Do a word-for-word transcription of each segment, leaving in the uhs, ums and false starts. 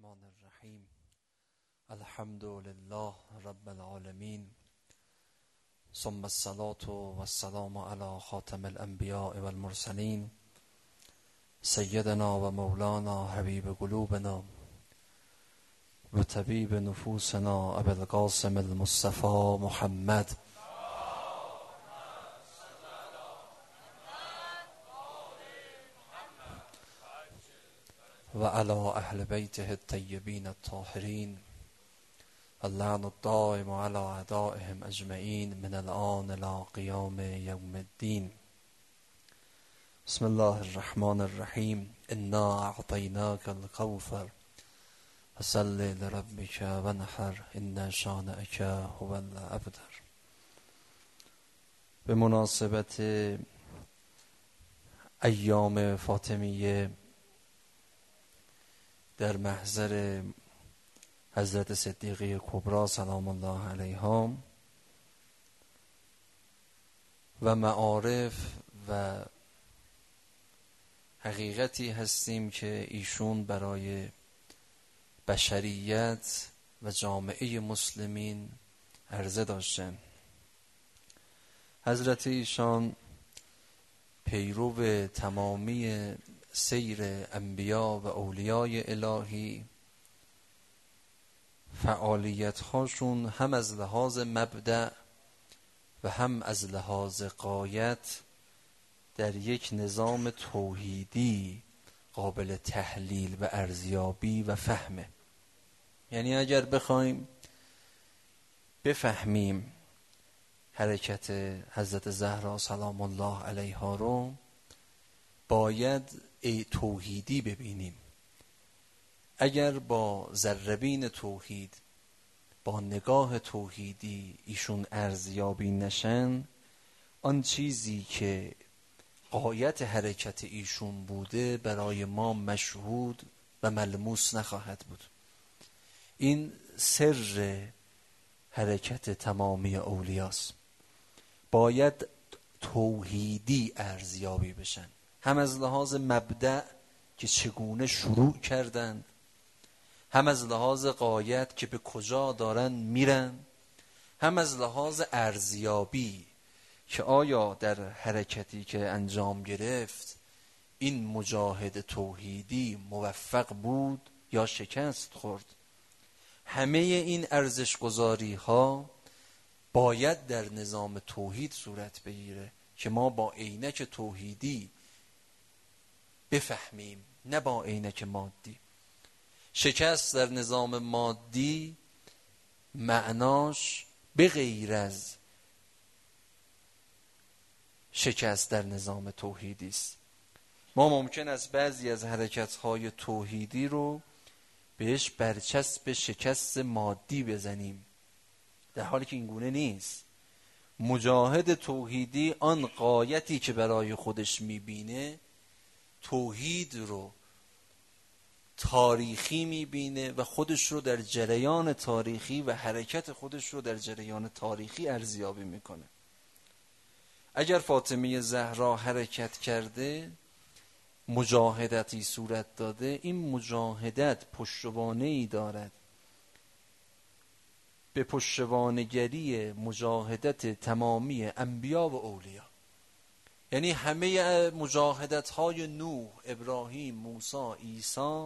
الرحمن الرحیم. الحمد لله رب العالمین، ثم الصلاة والسلام علی خاتم الانبیاء والمرسلین، سیدنا و مولانا حبیب قلوبنا و طبیب نفوسنا ابی القاسم المصطفى محمد و علی اهل بیته الطیبین الطاهرین اللعن الدائم علی اعدائهم اجمعین من الآن الی قیام یوم الدین. بسم الله الرحمن الرحیم. انا اعطیناک الکوثر فصل لربک وانحر ان شانئک هو الابتر. به مناسبت ایام فاطمیه در محضر حضرت صدیقه کبری سلام الله علیها و معارف و حقیقتی هستیم که ایشون برای بشریت و جامعه مسلمین عرضه داشتن. حضرت ایشان پیرو تمامی سیر انبیا و اولیای الهی، فعالیت هاشون هم از لحاظ مبدأ و هم از لحاظ غایت در یک نظام توحیدی قابل تحلیل و ارزیابی و فهمه. یعنی اگر بخوایم بفهمیم حرکت حضرت زهرا سلام الله علیها رو، باید ای توحیدی ببینیم. اگر با ذره‌بین توحید، با نگاه توحیدی ایشون ارزیابی نشن، آن چیزی که غایت حرکت ایشون بوده برای ما مشهود و ملموس نخواهد بود. این سر حرکت تمامی اولیاست. باید توحیدی ارزیابی بشن، هم از لحاظ مبدأ که چگونه شروع کردند، هم از لحاظ غایت که به کجا دارن میرن، هم از لحاظ ارزیابی که آیا در حرکتی که انجام گرفت این مجاهد توحیدی موفق بود یا شکست خورد. همه این ارزش گذاری ها باید در نظام توحید صورت بگیره که ما با عینک توحیدی بفهمیم، نه با عینک مادی. شکست در نظام مادی معناش به غیر از شکست در نظام توحیدی است. ما ممکن است بعضی از حرکت‌های توحیدی رو بهش برچسب شکست مادی بزنیم، در حالی که این گونه نیست. مجاهد توحیدی آن غایتی که برای خودش میبینه، توحید رو تاریخی میبینه و خودش رو در جریان تاریخی و حرکت خودش رو در جریان تاریخی ارزیابی میکنه. اگر فاطمه زهرا حرکت کرده، مجاهدتی صورت داده، این مجاهدت پشتوانه‌ای دارد به پشتوانگری مجاهدت تمامی انبیا و اولیا. یعنی همه مجاهدت های نوح، ابراهیم، موسی، عیسی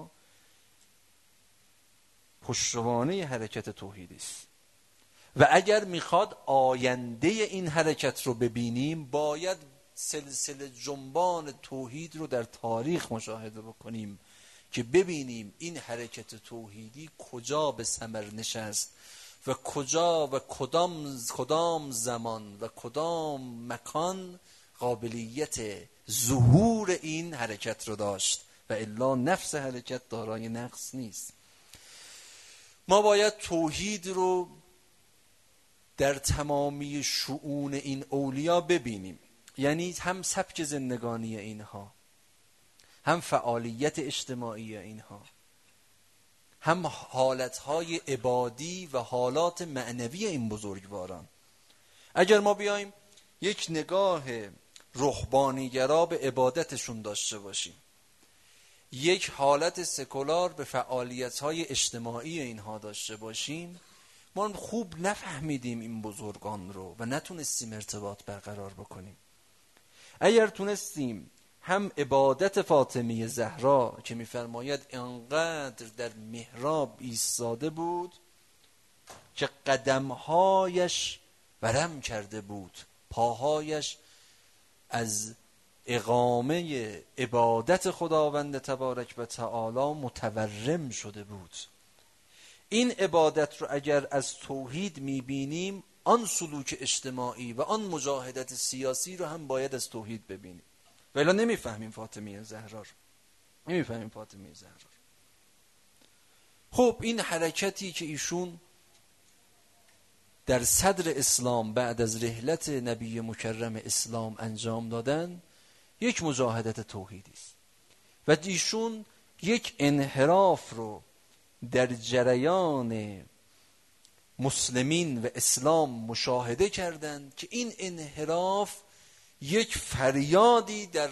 پشتوانه حرکت توحیدی است. و اگر میخواد آینده این حرکت رو ببینیم، باید سلسله جنبان توحید رو در تاریخ مشاهده بکنیم که ببینیم این حرکت توحیدی کجا به ثمر نشست و کجا و کدام کدام زمان و کدام مکان قابلیت ظهور این حرکت رو داشت و الا نفس حرکت دارای نقص نیست. ما باید توحید رو در تمامی شؤون این اولیا ببینیم. یعنی هم سبک زندگانی اینها، هم فعالیت اجتماعی اینها، هم حالتهای عبادی و حالات معنوی این بزرگواران. اگر ما بیایم یک نگاه رهبانیگرا به عبادتشون داشته باشیم، یک حالت سکولار به فعالیت‌های اجتماعی اینها داشته باشیم، ما خوب نفهمیدیم این بزرگان رو و نتونستیم ارتباط برقرار بکنیم. اگر تونستیم هم عبادت فاطمه زهرا که می‌فرماید انقدر در محراب ایستاده بود که قدمهایش ورم کرده بود، پاهایش از اقامه عبادت خداوند تبارک و تعالی متورم شده بود. این عبادت رو اگر از توحید میبینیم، آن سلوک اجتماعی و آن مجاهدت سیاسی رو هم باید از توحید ببینیم، ولی نمیفهمیم فاطمه زهرا رو. نمیفهمیم فاطمه زهرا رو. خب این حرکتی که ایشون در صدر اسلام بعد از رحلت نبی مکرم اسلام انجام دادن، یک مجاهدت توحیدی است و ایشون یک انحراف رو در جریان مسلمین و اسلام مشاهده کردند که این انحراف یک فریادی در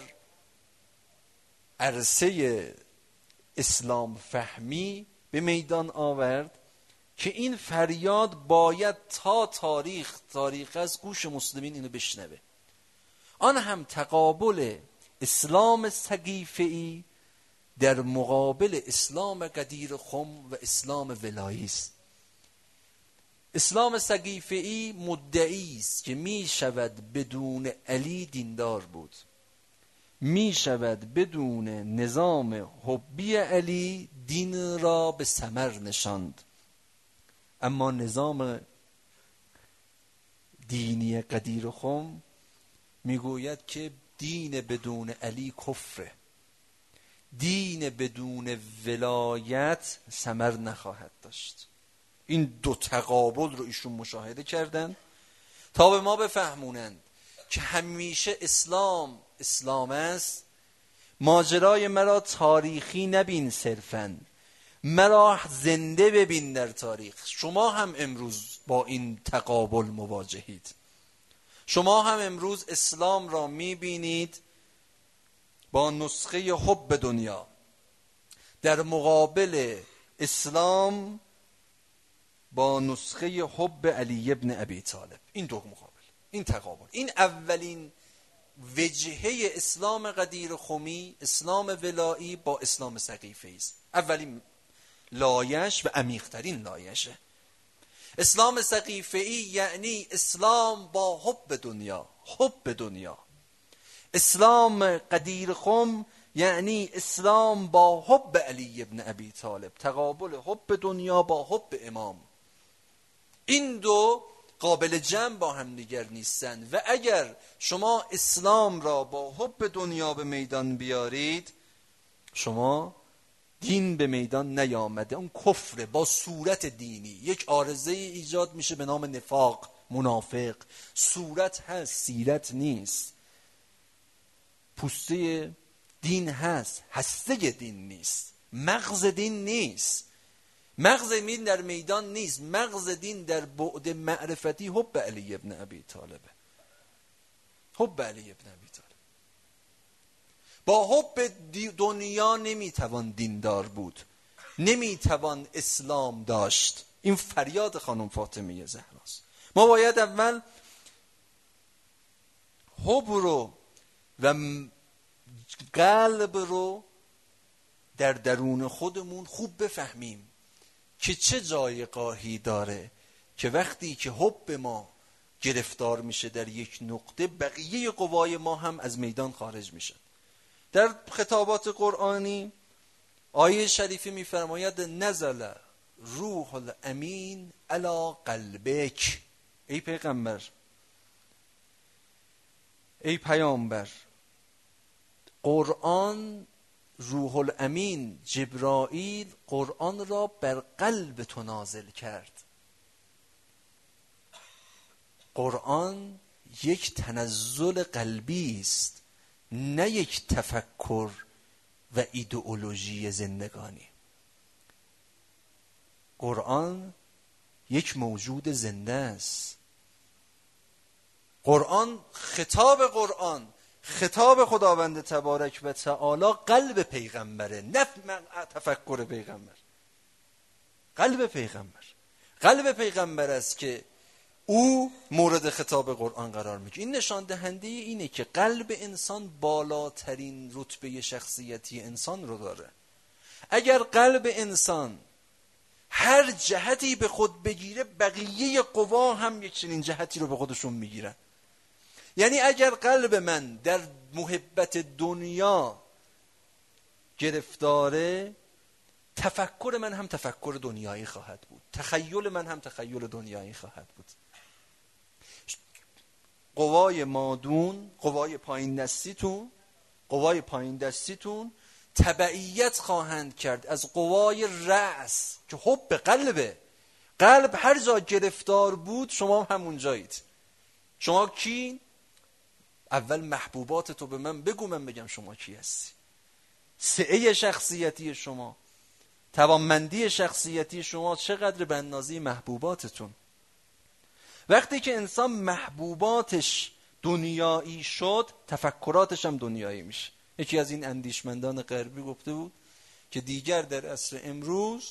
عرصه اسلام فهمی به میدان آورد که این فریاد باید تا تاریخ تاریخ از گوش مسلمین اینو بشنوه. آن هم تقابل اسلام سقیفه‌ای در مقابل اسلام قدیر خم و اسلام ولایی است. اسلام سقیفه‌ای مدعی است که می شود بدون علی دیندار بود، می شود بدون نظام حبی علی دین را به ثمر نشاند، اما نظام دینی قدیر خم میگوید که دین بدون علی کفره، دین بدون ولایت ثمر نخواهد داشت. این دو تقابل رو ایشون مشاهده کردن تا به ما بفهمونند که همیشه اسلام اسلام است. ماجرای مرا تاریخی نبین، صرفاً مرا زنده ببین در تاریخ. شما هم امروز با این تقابل مواجهید. شما هم امروز اسلام را میبینید با نسخه حب دنیا، در مقابل اسلام با نسخه حب علی ابن ابی طالب. این دو مقابل، این تقابل، این اولین وجهه اسلام قدیر خمی، اسلام ولایی با اسلام سقیفه‌ای است. اولین لایش و عمیق‌ترین لایشه. اسلام سقیفه‌ای یعنی اسلام با حب دنیا، حب دنیا. اسلام قدیر خم یعنی اسلام با حب علی ابن ابی طالب، تقابل حب دنیا با حب امام. این دو قابل جمع با هم دیگر نیستند و اگر شما اسلام را با حب دنیا به میدان بیارید، شما دین به میدان نیامده، اون کفر با صورت دینی. یک عارضه ایجاد میشه به نام نفاق، منافق. صورت هست، سیرت نیست. پوسته دین هست، هسته دین نیست. مغز دین نیست. مغز دین در میدان نیست. مغز دین در بعد معرفتی حب علی ابن ابی طالبه. حب علی ابن ابی طالب. با حب دنیا نمیتوان دیندار بود، نمیتوان اسلام داشت. این فریاد خانم فاطمه زهراست. ما باید اول حب رو و قلب رو در درون خودمون خوب بفهمیم که چه جایگاهی داره که وقتی که حب ما گرفتار میشه در یک نقطه، بقیه قوای ما هم از میدان خارج میشن. در خطابات قرآنی آیه شریفه میفرماید نزل روح الامین علی قلبک. ای پیغمبر، ای پیامبر، قرآن، روح الامین جبرائیل قرآن را بر قلب تو نازل کرد. قرآن یک تنزل قلبی است، نه یک تفکر و ایدئولوژی زندگانی. قرآن یک موجود زنده است. قرآن، خطاب قرآن خطاب خداوند تبارک و تعالی قلب پیغمبره، نه تفکر پیغمبر. قلب پیغمبر قلب پیغمبر است که او مورد خطاب قرآن قرار میگیره. این نشان دهنده اینه که قلب انسان بالاترین رتبه شخصیتی انسان رو داره. اگر قلب انسان هر جهتی به خود بگیره، بقیه قوا هم یک چنین جهتی رو به خودشون میگیرن. یعنی اگر قلب من در محبت دنیا گرفتاره، تفکر من هم تفکر دنیایی خواهد بود، تخیل من هم تخیل دنیایی خواهد بود. قوای مادون، قوای پایین دستیتون قوای پایین دستیتون تبعیت خواهند کرد از قوای رأس که حب قلبه. قلب هر جا گرفتار بود شما همون جایید. شما کی؟ اول محبوبات تو به من بگو، من بگم شما کی هستی. سعه شخصیتی شما، توانمندی شخصیتی شما چقدر به اندازه محبوباتتون. وقتی که انسان محبوباتش دنیایی شد، تفکراتش هم دنیایی میشه. یکی از این اندیشمندان غربی گفته بود که دیگر در عصر امروز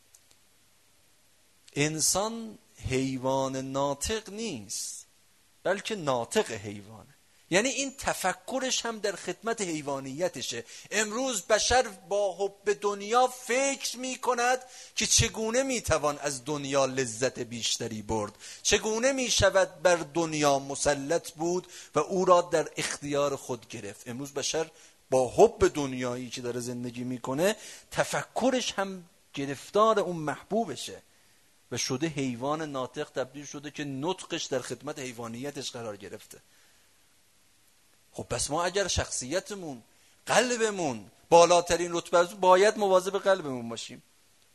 انسان حیوان ناطق نیست، بلکه ناطق حیوانه. یعنی این تفکرش هم در خدمت حیوانیتشه. امروز بشر با حب دنیا فکر می کند که چگونه می توان از دنیا لذت بیشتری برد، چگونه می شود بر دنیا مسلط بود و او را در اختیار خود گرفت. امروز بشر با حب دنیایی که داره زندگی می کنه، تفکرش هم گرفتار اون محبوبشه و شده حیوان ناطق، تبدیل شده که نطقش در خدمت حیوانیتش قرار گرفته. خب پس ما اگر شخصیتمون، قلبمون بالاترین رتبه است، باید مواظب قلبمون باشیم.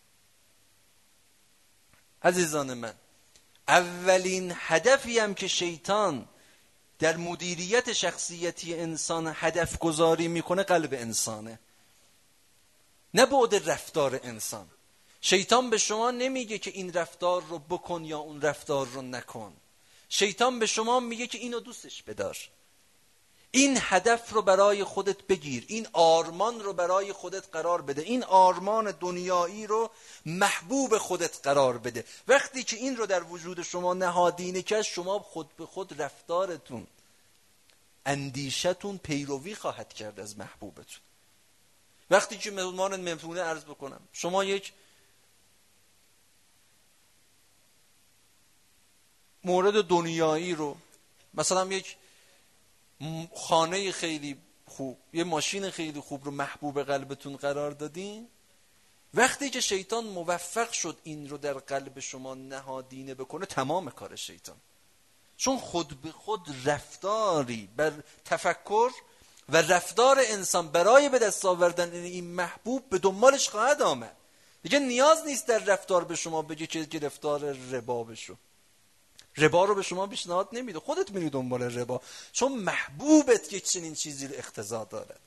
عزیزان من، اولین هدفی هم که شیطان در مدیریت شخصیتی انسان هدف گذاری میکنه قلب انسانه، نه بعد رفتار انسان. شیطان به شما نمیگه که این رفتار رو بکن یا اون رفتار رو نکن. شیطان به شما میگه که اینو دوستش بدار، این هدف رو برای خودت بگیر، این آرمان رو برای خودت قرار بده، این آرمان دنیایی رو محبوب خودت قرار بده. وقتی که این رو در وجود شما نهادینه که شما خود به خود رفتارتون، اندیشتون پیروی خواهد کرد از محبوبتون. وقتی که مهمان مهمونه عرض بکنم، شما یک مورد دنیایی رو، مثلا یک خانه خیلی خوب، یه ماشین خیلی خوب رو محبوب قلبتون قرار دادین، وقتی که شیطان موفق شد این رو در قلب شما نهادینه بکنه، تمام کار شیطان. چون خود به خود رفتاری بر تفکر و رفتار انسان برای به دست آوردن این محبوب به دنبالش خواهد آمد. دیگه نیاز نیست در رفتار به شما بگه که گرفتار ربا بشو. ربا رو به شما پیشنهاد نمیده، خودت میری دنبال ربا، چون محبوبت که چنین چیزی رو اقتضا دارد.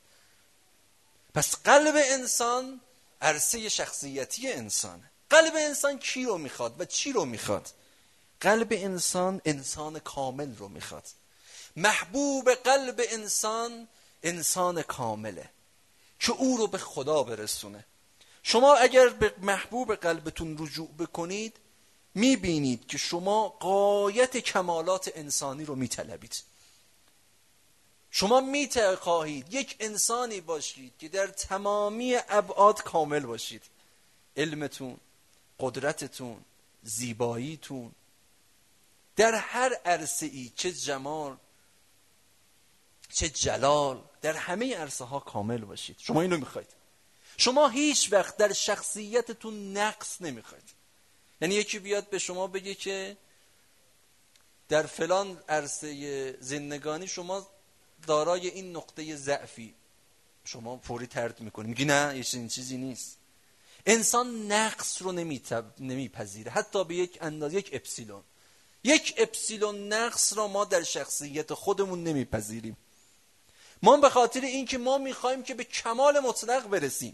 پس قلب انسان عرصه شخصیتی انسانه. قلب انسان کی رو میخواد و چی رو میخواد؟ قلب انسان انسان کامل رو میخواد. محبوب قلب انسان انسان کامله که او رو به خدا برسونه. شما اگر به محبوب قلبتون رجوع بکنید، میبینید که شما غایت کمالات انسانی رو میطلبید. شما میخواهید یک انسانی باشید که در تمامی ابعاد کامل باشید. علمتون، قدرتتون، زیباییتون، در هر عرصه‌ای، چه جمال چه جلال، در همه عرصه ها کامل باشید. شما اینو میخواید. شما هیچ وقت در شخصیتتون نقص نمیخواید. یعنی یکی بیاد به شما بگه که در فلان عرصه زندگانی شما دارای این نقطه ضعفی، شما فوری ترد میکنید، میگی نه یه این چیزی نیست. انسان نقص رو نمیپذیره، حتی به یک اندازه، یک اپسیلون یک اپسیلون نقص را ما در شخصیت خودمون نمیپذیریم. ما به خاطر این که ما میخوایم که به کمال مطلق برسیم،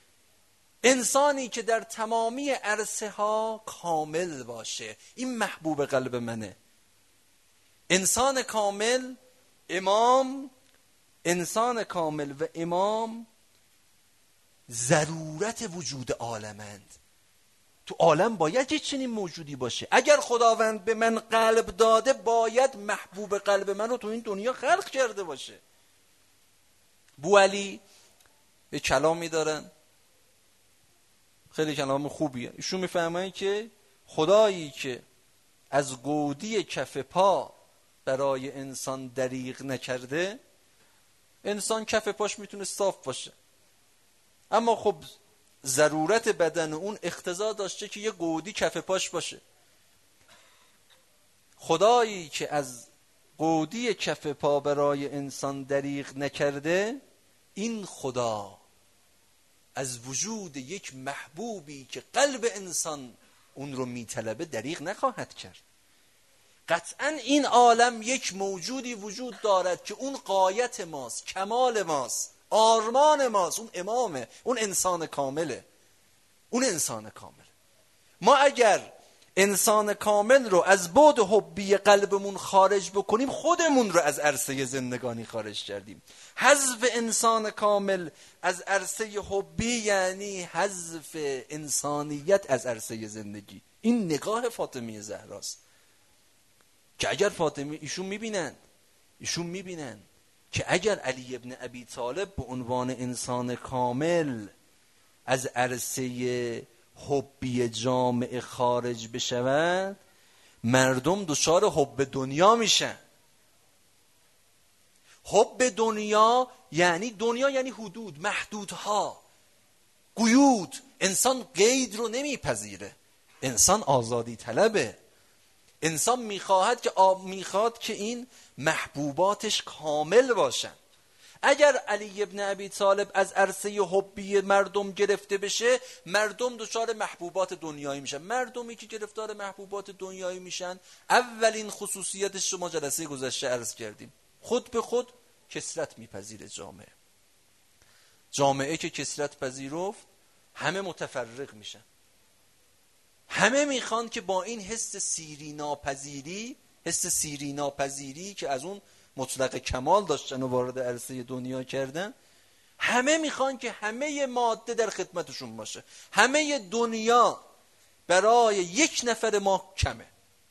انسانی که در تمامی عرصه ها کامل باشه، این محبوب قلب منه. انسان کامل، امام انسان کامل و امام ضرورت وجود عالمند. تو عالم باید یه چنین موجودی باشه. اگر خداوند به من قلب داده، باید محبوب قلب من رو تو این دنیا خلق کرده باشه. بوعلی یه کلامی دارن، خیلی کلام خوبیه. ایشون میفهمن که خدایی که از گودی کف پا برای انسان دریغ نکرده، انسان کف پاش میتونه صاف باشه، اما خب ضرورت بدن اون اقتضا داشته که یه گودی کف پاش باشه. خدایی که از گودی کف پا برای انسان دریغ نکرده، این خدا از وجود یک محبوبی که قلب انسان اون رو میطلبه دریغ نخواهد کرد. قطعا این عالم یک موجودی وجود دارد که اون غایت ماست، کمال ماست، آرمان ماست، اون امامه، اون انسان کامله، اون انسان کامل. ما اگر انسان کامل رو از بعد حبی قلبمون خارج بکنیم، خودمون رو از عرصه زندگانی خارج کردیم. حذف انسان کامل از عرصه حبی یعنی حذف انسانیت از عرصه زندگی. این نگاه فاطمی زهراست که اگر فاطمی ایشون میبینن ایشون میبینن که اگر علی ابن ابی طالب به عنوان انسان کامل از عرصه حبی جامعه خارج بشود، مردم دچار حب دنیا میشن. حب دنیا یعنی دنیا یعنی حدود، محدودها، قیود. انسان قید رو نمیپذیره، انسان آزادی طلبه. انسان میخواهد که آب میخواد که این محبوباتش کامل باشن. اگر علی ابن ابی طالب از عرصه حبی مردم گرفته بشه، مردم دچار محبوبات دنیایی میشن. مردمی که گرفتار محبوبات دنیایی میشن، اولین خصوصیتش شما جلسه گذشته عرض کردیم، خود به خود کثرت میپذیره جامعه. جامعه که کثرت پذیرفت، همه متفرق میشن. همه میخوان که با این حس سیری ناپذیری، حس سیری ناپذیری که از اون مطلق کمال داشتن و وارد عرصه دنیا کردن، همه میخوان که همه ماده در خدمتشون باشه. همه دنیا برای یک نفر ما کمه،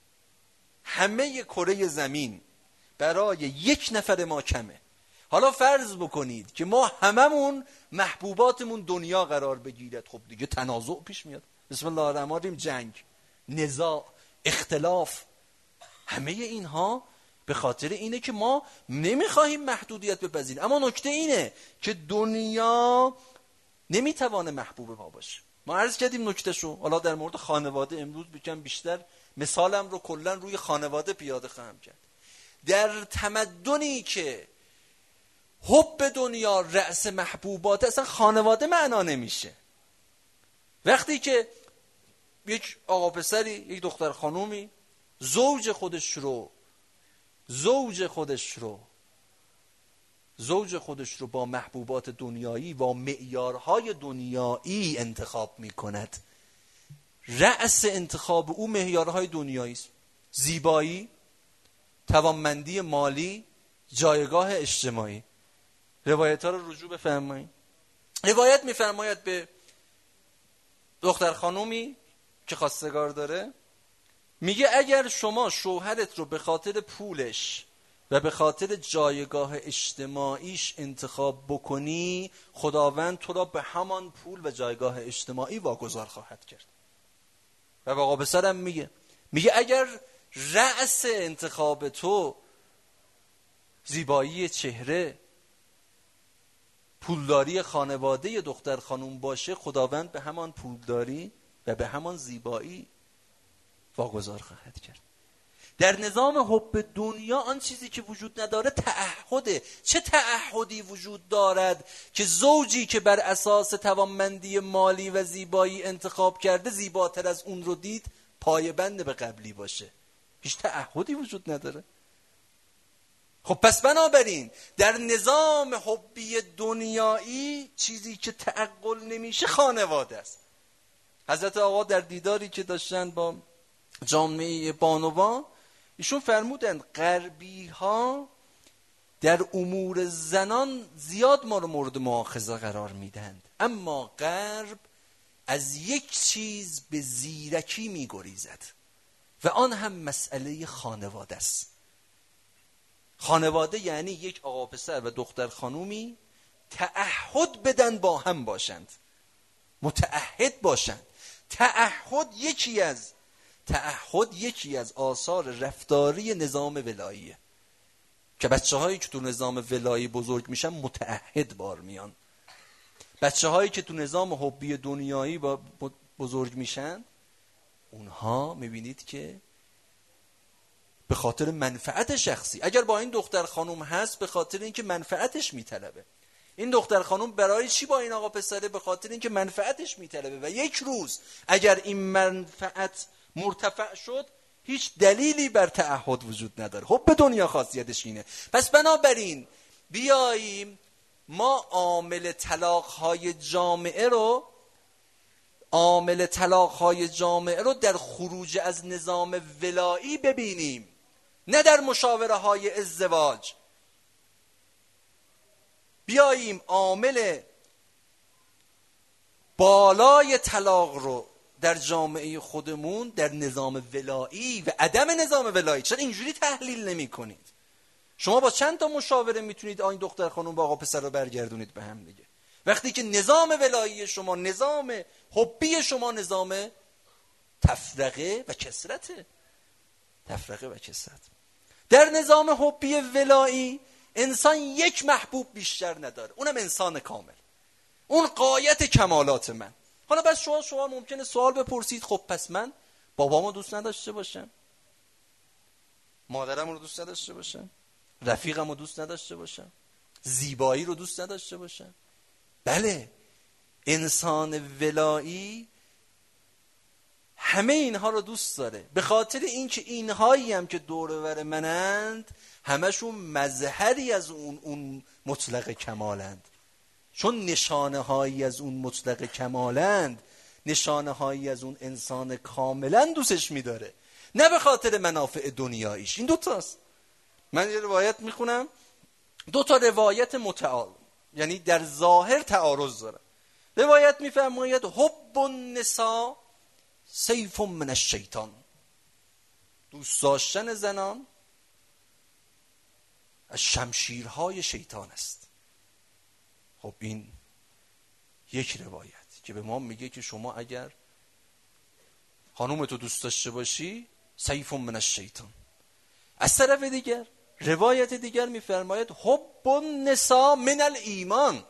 همه کره زمین برای یک نفر ما کمه. حالا فرض بکنید که ما هممون محبوباتمون دنیا قرار بگیرد، خب دیگه تنازع پیش میاد. بسم الله الرحمن الرحیم، جنگ، نزاع، اختلاف، همه اینها به خاطر اینه که ما نمیخواهیم محدودیت بپذیریم. اما نکته اینه که دنیا نمیتوانه محبوب ما باشه. ما عرض کردیم نکته شو. حالا در مورد خانواده امروز بگم بیشتر مثالم رو کلا روی خانواده پیاده خواهم کرد. در تمدنی که حب دنیا رأس محبوبات، اصلا خانواده معنا نمیشه. وقتی که یک آقا پسری، یک دختر خانومی زوج خودش رو زوج خودش رو زوج خودش رو با محبوبات دنیایی و معیارهای دنیایی انتخاب می کند، رأس انتخاب او معیارهای دنیایی است: زیبایی، توانمندی مالی، جایگاه اجتماعی. روایت ها رو رجوع بفرمایید. روایت میفرماید به دختر خانومی که خواستگار داره، میگه اگر شما شوهرت رو به خاطر پولش و به خاطر جایگاه اجتماعیش انتخاب بکنی، خداوند تو را به همان پول و جایگاه اجتماعی واگذار خواهد کرد. و با آقا پسرم میگه میگه اگر رأس انتخاب تو زیبایی چهره، پولداری خانواده دختر خانوم باشه، خداوند به همان پولداری و به همان زیبایی واگذار خواهد کرد. در نظام حب دنیا آن چیزی که وجود نداره تعهده. چه تعهدی وجود دارد که زوجی که بر اساس توانمندی مالی و زیبایی انتخاب کرده، زیباتر از اون رو دید، پایبند به قبلی باشه؟ هیچ تعهدی وجود نداره. خب پس بنابراین در نظام حبی دنیایی چیزی که تعقل نمیشه خانواده است. حضرت آقا در دیداری که داشتن با جامعه بانوان، ایشون فرمودند غربی ها در امور زنان زیاد ما رو مورد مؤاخذه قرار میدند، اما غرب از یک چیز به زیرکی میگریزد و آن هم مسئله خانواده است. خانواده یعنی یک آقا پسر و دختر خانومی تعهد بدن با هم باشند، متعهد باشند. تعهد یکی از تعهد یکی از آثار رفتاری نظام ولاییه که بچه هایی که تو نظام ولایی بزرگ میشن متعهد بار میان. بچه هایی که تو نظام حبی دنیایی بزرگ میشن اونها میبینید که به خاطر منفعت شخصی، اگر با این دختر خانم هست به خاطر اینکه منفعتش میطلبه. این دختر خانم برای چی با این آقا پسره؟ به خاطر اینکه منفعتش میطلبه و یک روز اگر این منفعت مرتفع شد هیچ دلیلی بر تعهد وجود نداره. خب به دنیا خاصیتش اینه. پس بنابراین بیاییم ما عامل طلاق‌های جامعه رو عامل طلاق‌های جامعه رو در خروج از نظام ولایی ببینیم، نه در مشاوره های ازدواج. بیاییم عامل بالای طلاق رو در جامعه خودمون در نظام ولایی و عدم نظام ولایی، چرا اینجوری تحلیل نمی کنید؟ شما با چند تا مشاوره میتونید این دختر خانم با آقا پسر رو برگردونید به هم دیگه، وقتی که نظام ولایی شما، نظام حبی شما نظام تفرقه و کثرته. تفرقه و کثرت. در نظام حبی ولایی انسان یک محبوب بیشتر نداره، اونم انسان کامل، اون غایت کمالات من. حالا بس شما شما ممکنه سوال بپرسید خب پس من بابامو دوست نداشته باشم، مادرمو رو دوست نداشته باشم، رفیقمو دوست نداشته باشم، زیبایی رو دوست نداشته باشم؟ بله، انسان ولایی همه اینها رو دوست داره، به خاطر اینکه اینهایی هم که دور و بر منند همشون مظهری از اون اون مطلق کمالند. چون نشانه هایی از اون مطلق کمالند، نشانه هایی از اون انسان کاملا دوستش میداره، نه به خاطر منافع دنیاییش. این دوتاست. من یه روایت میخونم، دو تا روایت متعارض، یعنی در ظاهر تعارض داره. روایت میفرماید حب النساء سیف من الشیطان، دوست داشتن زنان از شمشیرهای شیطان است. خب این یک روایت که به ما میگه که شما اگر خانومتو دوست داشته باشی سیف من الشیطان. از طرف دیگر روایت دیگر میفرماید حب النساء من الایمان،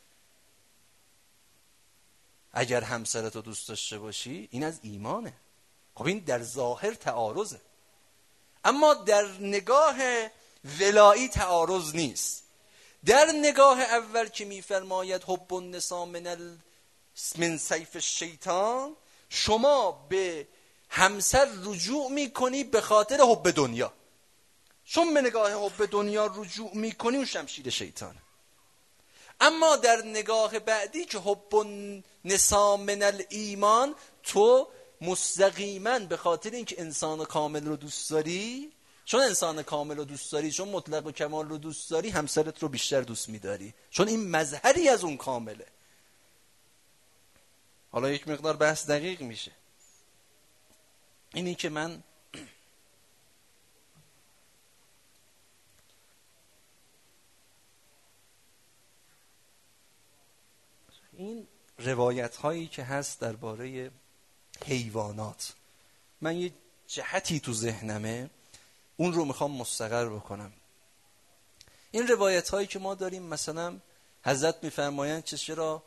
اگر همسرتو دوست داشته باشی این از ایمانه. خب این در ظاهر تعارضه، اما در نگاه ولایی تعارض نیست. در نگاه اول که میفرماید حب النساء من ال... من سیف الشیطان، شما به همسر رجوع میکنی به خاطر حب دنیا، چون به نگاه حب دنیا رجوع میکنی اون شمشیر شیطانه. اما در نگاه بعدی که حب النساء من الایمان، تو مستقیما به خاطر اینکه انسان کامل رو دوست داری، چون انسان کامل رو دوست داری، چون مطلق و کمال رو دوست داری، همسرت رو بیشتر دوست میداری، چون این مظهری از اون کامله. حالا یک مقدار بحث دقیق میشه. اینی که من این روایت هایی که هست درباره حیوانات، من یه جهتی تو ذهنمه اون رو میخوام مستقر بکنم. این روایت هایی که ما داریم، مثلا حضرت میفرمایند که چرا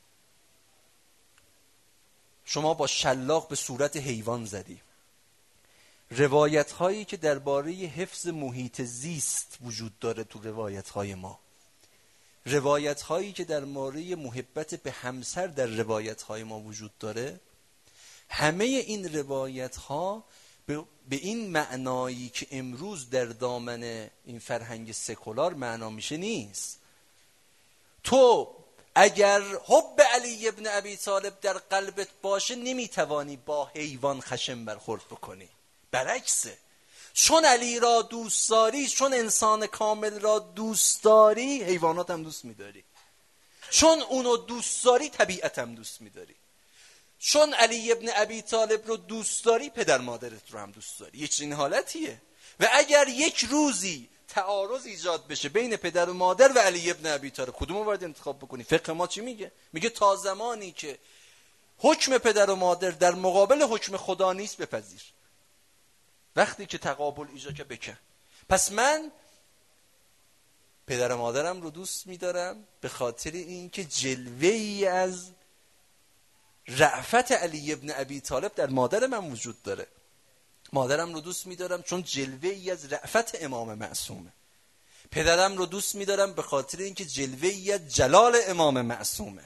شما با شلاق به صورت حیوان زدی. روایت هایی که درباره حفظ محیط زیست وجود داره تو روایت های ما، روایت هایی که در مورد محبت به همسر در روایت های ما وجود داره، همه این روایت ها به این معنایی که امروز در دامن این فرهنگ سکولار معنا میشه نیست. تو اگر حب علی ابن ابی طالب در قلبت باشه نمیتوانی با حیوان خشم برخورد بکنی، برعکسه. چون علی را دوست داری، چون انسان کامل را دوست داری، حیوانات هم دوست میداری. چون اونو دوست داری، طبیعت هم دوست میداری. چون علی ابن ابی طالب رو دوست داری، پدر مادرت رو هم دوست داری. یه چنین حالتیه. و اگر یک روزی تعارض ایجاد بشه بین پدر و مادر و علی ابن ابی طالب، کدوم رو باید انتخاب بکنی؟ فقه ما چی میگه؟ میگه تا زمانی که حکم پدر و مادر در مقابل حکم خدا نیست بپذیر. وقتی که تقابل ایجاد که بکن. پس من پدر و مادرم رو دوست میدارم به خاطر این که جلوه ای از رأفت علی ابن ابی طالب در مادر من وجود داره. مادرم رو دوست میدارم چون جلوه ای از رأفت امام معصومه. پدرم رو دوست میدارم به خاطر اینکه جلوه ای از جلال امام معصومه.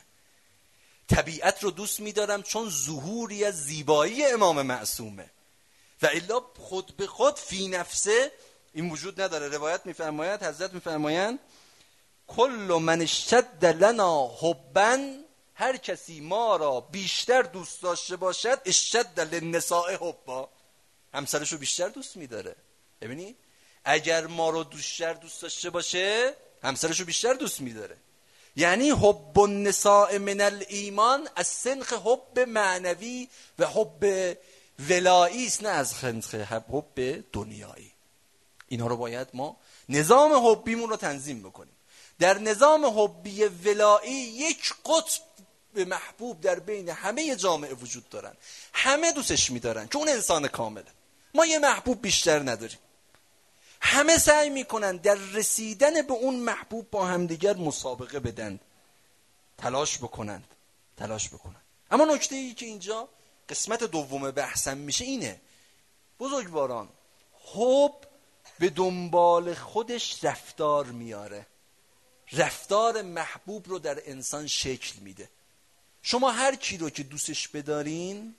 طبیعت رو دوست میدارم چون ظهوری از زیبایی امام معصومه. و الا خود به خود فی نفسه این وجود نداره. روایت میفرماید، حضرت میفرمایند کل من اشتد لنا حبا، هر کسی ما را بیشتر دوست داشته باشد، اشتد للنساء حبا، همسرشو بیشتر دوست میداره. ببینید اگر ما رو بیشتر دوست داشته باشه همسرشو بیشتر دوست میداره. یعنی حب النساء من الایمان از سنخ حب معنوی و حب ولایی است، نه از سنخ حب دنیایی. اینا رو باید ما نظام حبیمون رو تنظیم بکنیم. در نظام حبی ولایی یک قطب محبوب در بین همه جامعه وجود دارن، همه دوستش میدارن که اون انسان کامله. ما یه محبوب بیشتر نداریم. همه سعی میکنن در رسیدن به اون محبوب با همدیگر مسابقه بدن، تلاش بکنند تلاش بکنند اما نکته ای که اینجا قسمت دوم بحثم میشه اینه بزرگواران، حب به دنبال خودش رفتار میاره. رفتار محبوب رو در انسان شکل میده. شما هر کی رو که دوستش بدارین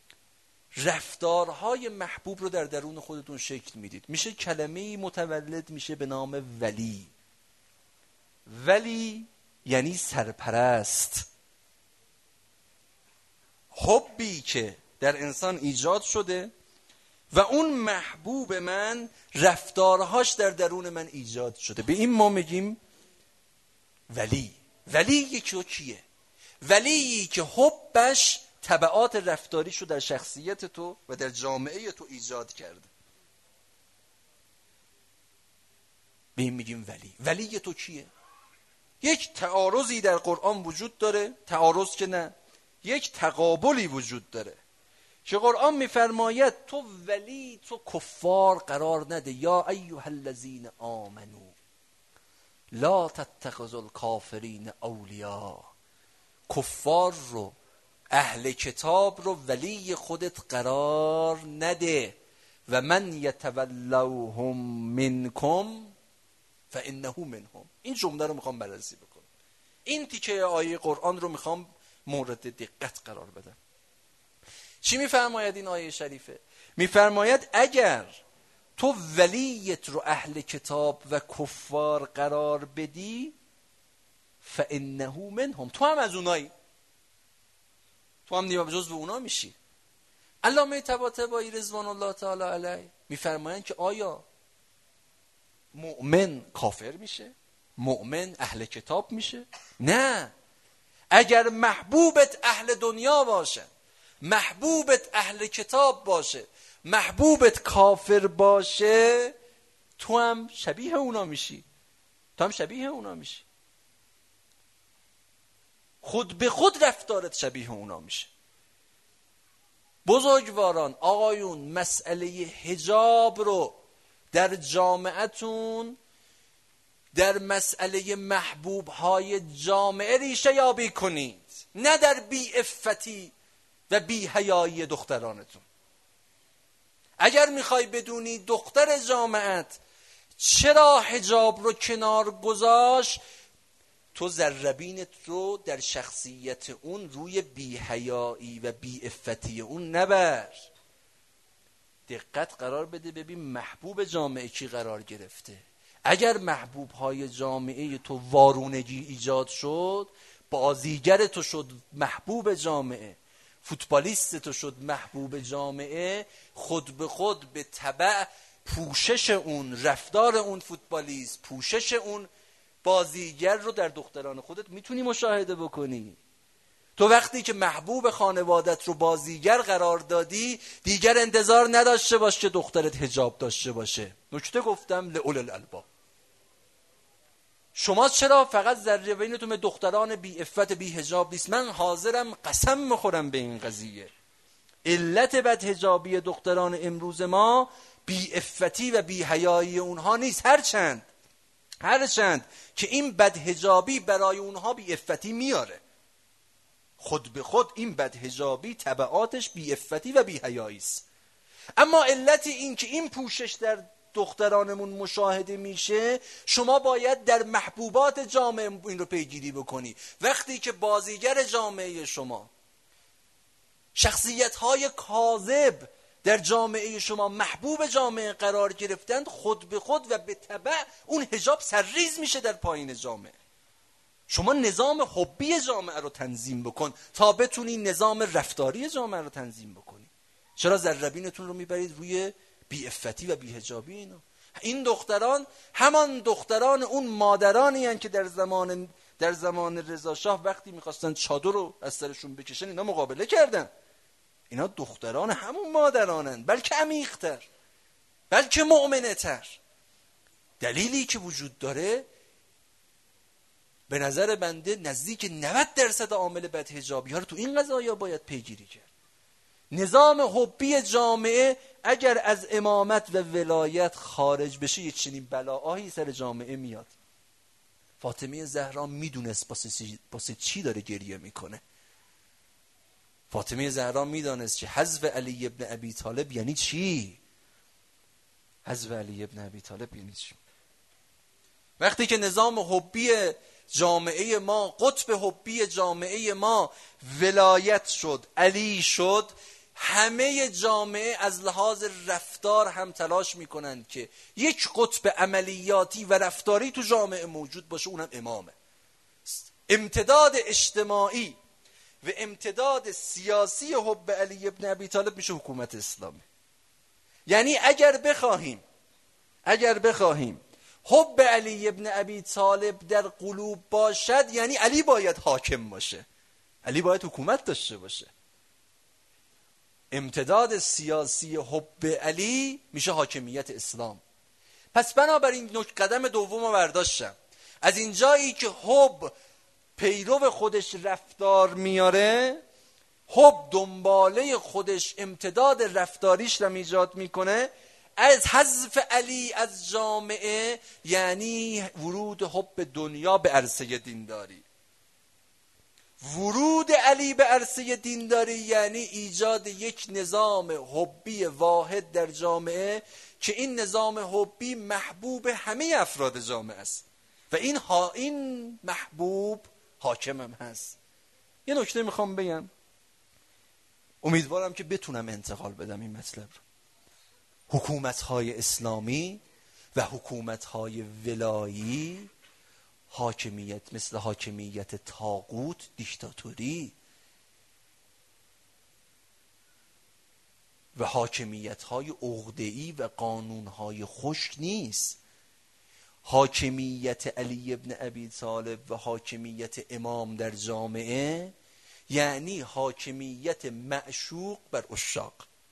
رفتارهای محبوب رو در درون خودتون شکل میدید. میشه کلمه‌ای متولد میشه به نام ولی. ولی یعنی سرپرست. حبی که در انسان ایجاد شده و اون محبوب من رفتارهاش در درون من ایجاد شده، به این ما میگیم ولی. ولی یکی کیه؟ ولی که حبش تبعات رفتاریشو در شخصیت تو و در جامعه تو ایجاد کرده، به این میگیم ولی. ولی تو کیه؟ یک تعارضی در قرآن وجود داره، تعارض که نه، یک تقابلی وجود داره که قرآن میفرماید تو ولی تو کفار قرار نده. یا ایها الذین آمنو لا تتخذوا الکافرین اولیاء. کفار رو، اهل کتاب رو ولی خودت قرار نده. و من یتولوهم منکم فانه منهم. این جمله رو میخوام بررسی بکنم. این تیکه آیه قرآن رو میخوام مورد دقت قرار بدم. چی میفرماید این آیه شریفه؟ میفرماید اگر تو ولیت رو اهل کتاب و کفار قرار بدی فانه منهم، تو هم از اونایی، تو هم نیمه جزو اونا میشی. علامه طباطبایی رضوان الله تعالی علیه میفرمایند که آیا مؤمن کافر میشه؟ مؤمن اهل کتاب میشه؟ نه. اگر محبوبت اهل دنیا باشه، محبوبت اهل کتاب باشه، محبوبت کافر باشه، تو هم شبیه اونا میشی. تو هم شبیه اونا میشی. خود به خود رفتارت شبیه اونا میشه. بزرگواران، آقایون، مسئله حجاب رو در جامعتون در مسئله محبوب های جامعه ریشه یابی کنید، نه در بی عفتی و بی حیایی دخترانتون. اگر میخوای بدونی دختر جامعت چرا حجاب رو کنار گذاشت، تو ذربینت رو در شخصیت اون روی بی حیایی و بی عفتی اون نبر. دقت قرار بده ببین محبوب جامعه کی قرار گرفته. اگر محبوب های جامعه تو وارونگی ایجاد شد، بازیگر تو شد محبوب جامعه، فوتبالیست تو شد محبوب جامعه، خود به خود به تبع پوشش اون رفتار اون فوتبالیست، پوشش اون بازیگر رو در دختران خودت میتونی مشاهده بکنی. تو وقتی که محبوب خانوادت رو بازیگر قرار دادی، دیگر انتظار نداشته باش که دخترت حجاب داشته باشه. نکته گفتم لأولی الالباب. شما چرا فقط ذره بینتون به دختران بی عفت بی حجاب نیست؟ من حاضرم قسم میخورم به این قضیه. علت بدحجابی دختران امروز ما بی عفتی و بی حیایی اونها نیست، هرچند هرچند که این بدحجابی برای اونها بی عفتی میاره. خود به خود این بدحجابی تبعاتش بی عفتی و بی حیایی است. اما علت این که این پوشش در دخترانمون مشاهده میشه، شما باید در محبوبات جامعه این رو پیگیری بکنی. وقتی که بازیگر جامعه شما، شخصیت‌های کاذب در جامعه شما محبوب جامعه قرار گرفتند، خود به خود و به تبع اون حجاب سرریز میشه در پایین جامعه. شما نظام حبی جامعه رو تنظیم بکن تا بتونی نظام رفتاری جامعه رو تنظیم بکنی. چرا ذره‌بینتون رو میبرید روی بی عفتی و بی حجابی اینا؟ این دختران همان دختران اون مادرانی هستند که در زمان در زمان رضا شاه وقتی میخواستن چادر رو از سرشون بکشن اینا مقابله کردن. اینا دختران همون مادرانن، بلکه عمیق‌تر، بلکه مؤمنه‌تر. دلیلی که وجود داره به نظر بنده نزدیک نود درصد عامل بدحجابی ها رو تو این قضایا باید پیگیری کرد. نظام حبی جامعه اگر از امامت و ولایت خارج بشه یه چنین بلاهایی سر جامعه میاد. فاطمه زهرا میدونست واسه چی داره گریه میکنه. فاطمه زهرا میدانست که حذف علی ابن ابی طالب یعنی چی. حذف علی ابن ابی طالب یعنی چی؟ وقتی که نظام حبی جامعه ما، قطب حبی جامعه ما ولایت شد، علی شد، همه جامعه از لحاظ رفتار هم تلاش میکنند که یک قطب عملیاتی و رفتاری تو جامعه موجود باشه، اونم امامه. امتداد اجتماعی و امتداد سیاسی حب علی ابن ابی طالب میشه حکومت اسلامی. یعنی اگر بخواهیم اگر بخواهیم حب علی ابن ابی طالب در قلوب باشد، یعنی علی باید حاکم باشه، علی باید حکومت داشته باشه. امتداد سیاسی حب علی میشه حاکمیت اسلام. پس بنابراین قدم دوم رو برداشتم. از اینجایی که حب پیرو خودش رفتار میاره، حب دنباله خودش امتداد رفتاریش رو ایجاد میکنه، از حذف علی از جامعه یعنی ورود حب دنیا به عرصه دینداری. ورود علی به عرصه دینداری یعنی ایجاد یک نظام حبی واحد در جامعه که این نظام حبی محبوب همه افراد جامعه است و این ها این محبوب حاکم هم هست. یه نکته میخوام بگم، امیدوارم که بتونم انتقال بدم این مطلب رو. حکومت‌های اسلامی و حکومت‌های ولایی، حاکمیت مثل حاکمیت طاغوت، دیکتاتوری و حاکمیت‌های عقده‌ای و قانون‌های خشک نیست. حاکمیت علی ابن ابی طالب و حاکمیت امام در جامعه یعنی حاکمیت معشوق بر عشاق،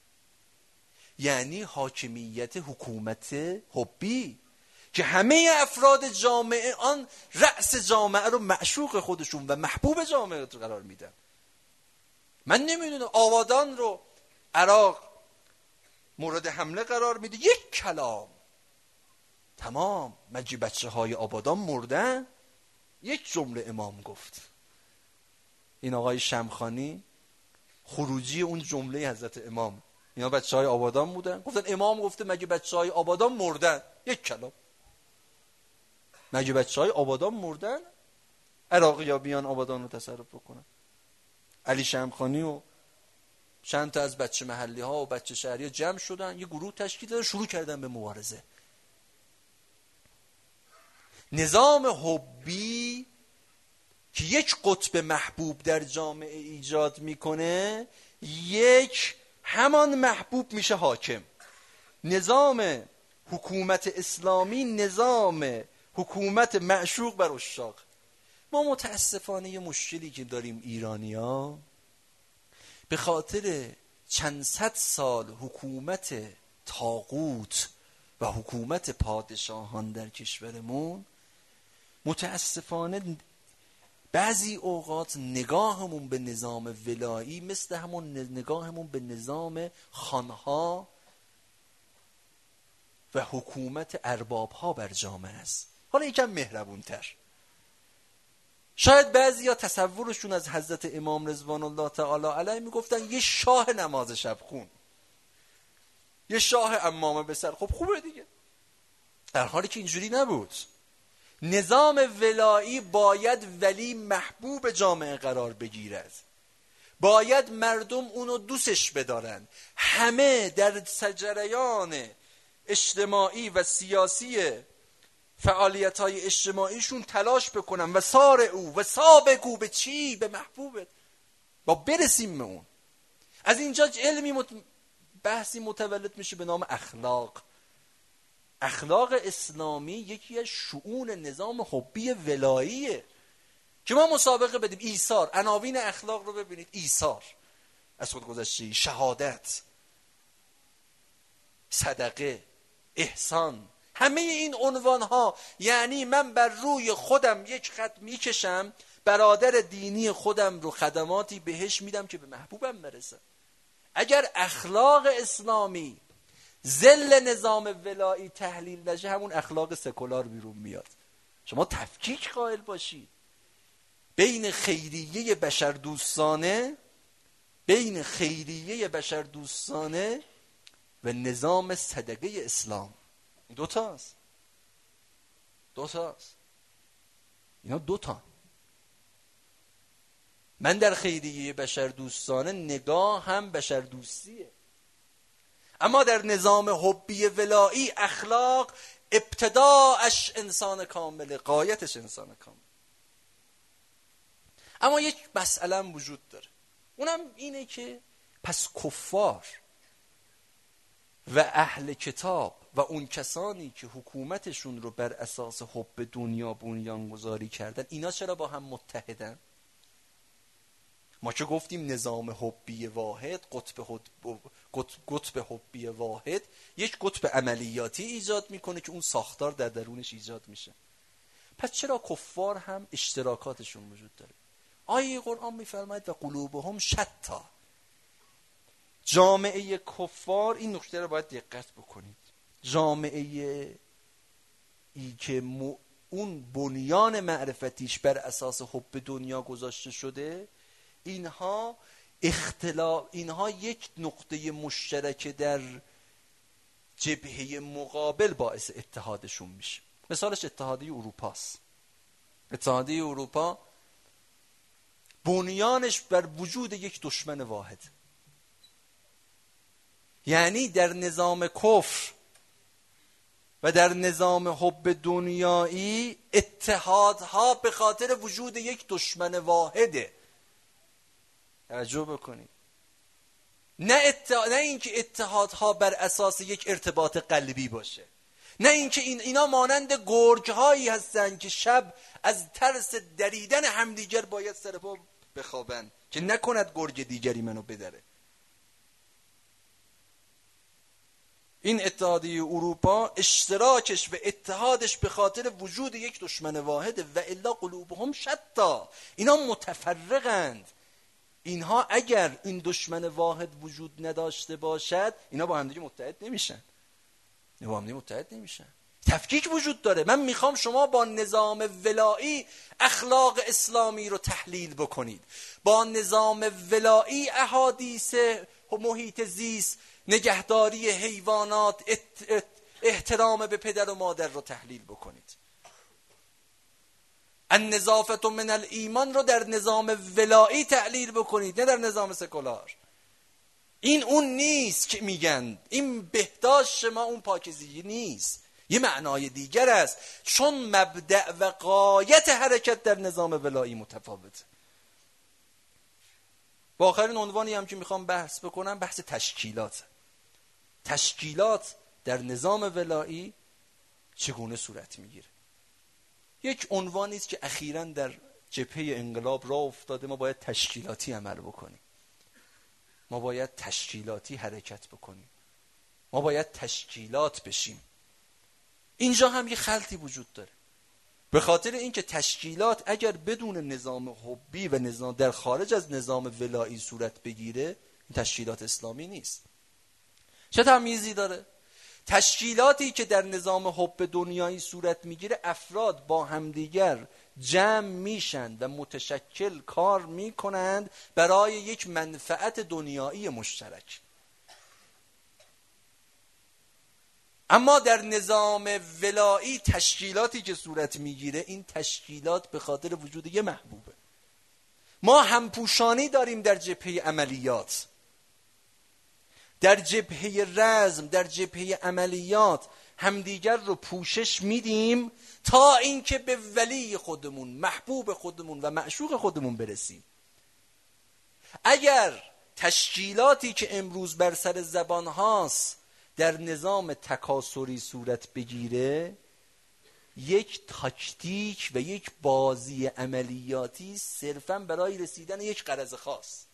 یعنی حاکمیت حکومت حبی که همه افراد جامعه آن رأس جامعه رو معشوق خودشون و محبوب جامعه رو قرار میدن. من نمیدونم آبادان رو عراق مورد حمله قرار میده، یک کلام تمام مجی بچه های آبادان مردن، یک جمله امام گفت. این آقای شمخانی خروجی اون جمله حضرت امام، اینا بچه های آبادان بودن، گفتن امام گفته مگه بچه های آبادان مردن، یک کلام. مگه بچه های آبادان مردن؟ عراقی ها بیان آبادان رو تصرف بکنن. علی شمخانی و چند تا از بچه محلی ها و بچه شهری ها جمع شدن، یه گروه تشکیل دادن، شروع کردن به مبارزه. نظام حبی که یک قطب محبوب در جامعه ایجاد میکنه، یک همان محبوب میشه حاکم. نظام حکومت اسلامی نظام حکومت معشوق بر عشاق. ما متاسفانه یه مشکلی که داریم ایرانیا، به خاطر چند صد سال حکومت طاغوت و حکومت پادشاهان در کشورمون، متاسفانه بعضی اوقات نگاهمون به نظام ولایی مثل همون نگاهمون به نظام خانها و حکومت اربابها بر جامعه است. حالا یکم مهربونتر. شاید بعضیا تصورشون از حضرت امام رضوان الله تعالی علیه میگفتن یه شاه نماز شب خون، یه شاه عمامه به سر. خب خوبه دیگه، در حالی که اینجوری نبود. نظام ولایی باید ولی محبوب جامعه قرار بگیرد، باید مردم اونو دوستش بدارن، همه در جریان اجتماعی و سیاسی فعالیت‌های اجتماعیشون تلاش بکنن و سار او و سابقو به چی؟ به محبوبت، با برسیم به اون. از اینجا علمی مت... بحثی متولد میشه به نام اخلاق. اخلاق اسلامی یکی از شؤون نظام حبی ولاییه که ما مسابقه بدیم. ایثار، عناوین اخلاق رو ببینید: ایثار، از خودگذشتگی، شهادت، صدقه، احسان. همه این عنوان ها یعنی من بر روی خودم یک خط میکشم، برادر دینی خودم رو خدماتی بهش میدم که به محبوبم برسه. اگر اخلاق اسلامی ذل نظام ولایی تحلیل نشه، همون اخلاق سکولار بیرون میاد. شما تفکیک قائل باشید بین خیریه بشردوستانه بین خیریه بشردوستانه و نظام صدقه اسلام. این دوتاست دوتاست اینا دوتا. من در خیریه بشردوستانه نگاه هم بشردوستیه، اما در نظام حبی ولایی اخلاق ابتداعش انسان کامله، غایتش انسان کامل. اما یک مسئله هم وجود داره، اونم اینه که پس کفار و اهل کتاب و اون کسانی که حکومتشون رو بر اساس حب دنیا بنیانگذاری کردن، اینا چرا با هم متحدن؟ ما که گفتیم نظام حبی واحد، قطب حب... قطب حبی واحد یک قطب عملیاتی ایجاد میکنه که اون ساختار در درونش ایجاد میشه. پس چرا کفار هم اشتراکاتشون وجود داره؟ آیه قرآن میفرماید و قلوبهم شتا. جامعه کفار، این نکته رو باید دقت بکنید، جامعه ای که م... اون بنیان معرفتیش بر اساس حب دنیا گذاشته شده، اینها اختلاف اینها یک نقطه مشترک در جبهه مقابل باعث اتحادشون میشه. مثالش اتحادیه اروپاست. اتحادیه اروپا بنیانش بر وجود یک دشمن واحد، یعنی در نظام کفر و در نظام حب دنیایی اتحادها به خاطر وجود یک دشمن واحده. توجه بکنید، نه اتحاد... نه اینکه اتحادها بر اساس یک ارتباط قلبی باشه، نه اینکه این اینا مانند گرگ‌هایی هستن که شب از ترس دریدن همدیگر باید سر پا بخوابن که نکند گرگ دیگری منو بدره. این اتحادیه اروپا اشتراکش و اتحادش به خاطر وجود یک دشمن واحده و الا قلوبهم شتا. اینا متفرقند. اینها اگر این دشمن واحد وجود نداشته باشد، اینا با هم دیگه متحد نمیشن. اینا با هم دیگه متحد نمیشن. تفکیک وجود داره. من میخوام شما با نظام ولایی اخلاق اسلامی رو تحلیل بکنید، با نظام ولایی احادیث محیط زیست، نگهداری حیوانات، احترام به پدر و مادر رو تحلیل بکنید. النظافة من الایمان رو در نظام ولایی تحلیل بکنید، نه در نظام سکولار. این اون نیست که میگن، این بهداشت ما اون پاکیزگی نیست، یه معنای دیگر است، چون مبدأ و غایت حرکت در نظام ولایی متفاوته. با آخرین عنوانی هم که میخوام بحث بکنم، بحث تشکیلات. تشکیلات در نظام ولایی چگونه صورت میگیره. یک عنوانی است که اخیراً در جبهه انقلاب راه افتاده. ما باید تشکیلاتی عمل بکنیم، ما باید تشکیلاتی حرکت بکنیم، ما باید تشکیلات بشیم. اینجا هم یه خلطی وجود داره، به خاطر اینکه تشکیلات اگر بدون نظام حبی و نظام در خارج از نظام ولایی صورت بگیره، این تشکیلات اسلامی نیست. چه تمیزی داره؟ تشکیلاتی که در نظام حب دنیایی صورت میگیره، افراد با همدیگر جمع میشن و متشکل کار میکنند برای یک منفعت دنیایی مشترک. اما در نظام ولایی تشکیلاتی که صورت میگیره، این تشکیلات به خاطر وجود یه محبوبه. ما همپوشانی داریم در جبهه عملیات، در جبهه رزم، در جبهه عملیات همدیگر رو پوشش میدیم تا اینکه به ولی خودمون، محبوب خودمون و معشوق خودمون برسیم. اگر تشکیلاتی که امروز بر سر زبان هاست در نظام تکاسری صورت بگیره، یک تاکتیک و یک بازی عملیاتی صرفاً برای رسیدن یک غرض خاص.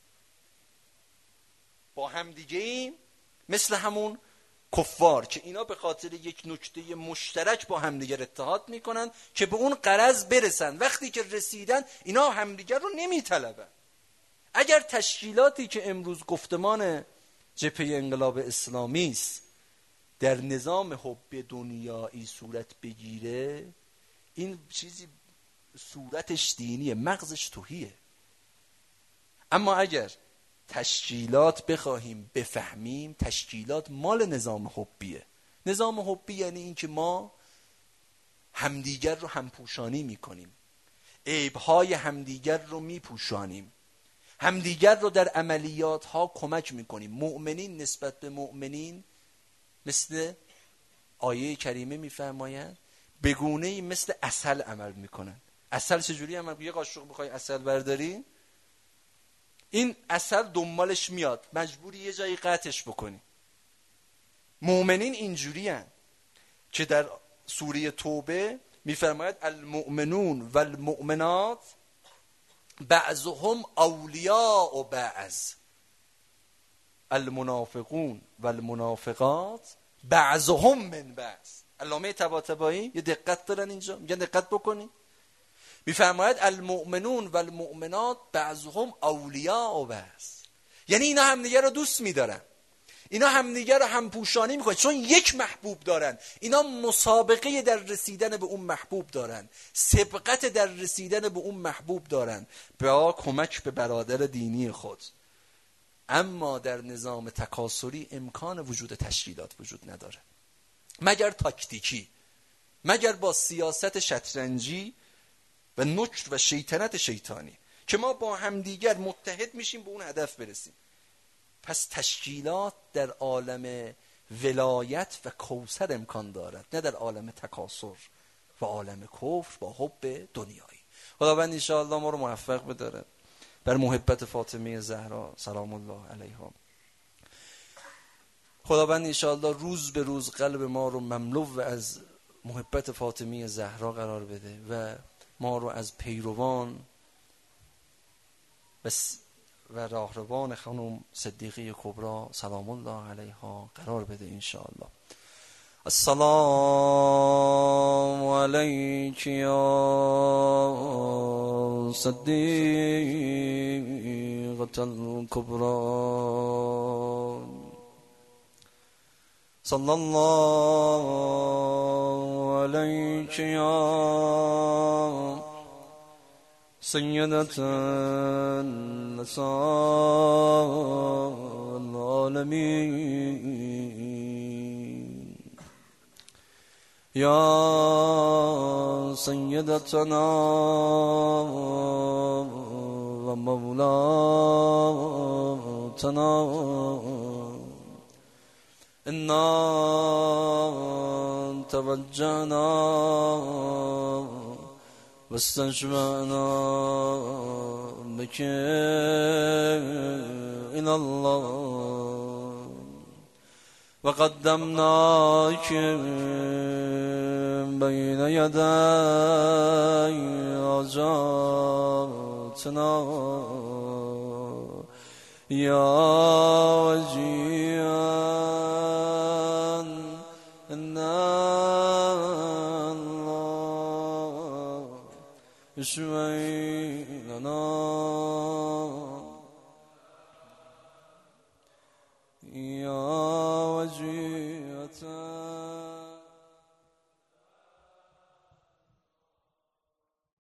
با هم دیگه ایم مثل همون کفار که اینا به خاطر یک نکته مشترک با همدیگر اتحاد میکنن که به اون غرض برسن. وقتی که رسیدن اینا همدیگر رو نمیطلبن. اگر تشکیلاتی که امروز گفتمان جبهه انقلاب اسلامی است در نظام حب دنیایی صورت بگیره، این چیزی صورتش دینیه، مغزش توهیه. اما اگر تشکیلات بخواهیم بفهمیم، تشکیلات مال نظام حبیه. نظام حبی یعنی این که ما همدیگر رو همپوشانی میکنیم، عیبهای همدیگر رو میپوشانیم، همدیگر رو در عملیات ها کمک میکنیم. مؤمنین نسبت به مؤمنین مثل آیه کریمه میفرمایند به گونه‌ای مثل عسل عمل میکنن. عسل چجوری عمل؟ یه قاشق بخوای عسل برداری، این عسل دنبالش میاد، مجبوری یه جایی قطعش بکنی. مؤمنین اینجوری هن که در سوره توبه میفرماید المؤمنون والمؤمنات بعضهم اولیاء بعض، المنافقون والمنافقات بعضهم من بعض. علامه طباطبایی یه دقت دارن اینجا، میگن دقت بکنی، میفرماید المؤمنون والمؤمنات بعضهم اولیاء بعض، یعنی اینا همدیگه رو دوست میدارن، اینا همدیگه رو همپوشانی میکنن، چون یک محبوب دارن. اینا مسابقه در رسیدن به اون محبوب دارن، سبقت در رسیدن به اون محبوب دارن با کمک به برادر دینی خود. اما در نظام تکاسری امکان وجود تشکیلات وجود نداره، مگر تاکتیکی، مگر با سیاست شطرنجی و نکر و شیطنت شیطانی که ما با همدیگر متحد میشیم به اون هدف برسیم. پس تشکیلات در عالم ولایت و کوثر امکان دارد، نه در عالم تکاسر و عالم کفر با حب دنیایی. خداوند ان شاء الله ما رو موفق بداره بر محبت فاطمه زهرا سلام الله علیها. خداوند ان شاء الله روز به روز قلب ما رو مملو از محبت فاطمه زهرا قرار بده و ما رو از پیروان بس و راهروان خانم صدیقه کبری سلام الله علیها قرار بده ان شاء الله. السلام علیک یا صدیقة الکبری، صلی الله علیک یا سیدة النساء العالمین، یا سیدتنا و مولاتنا، انا توجهنا واستشفعنا بك إلى الله وقدمناك بين يدي حاجاتنا يا وجيها إن الله يشفي لنا يا وجيهة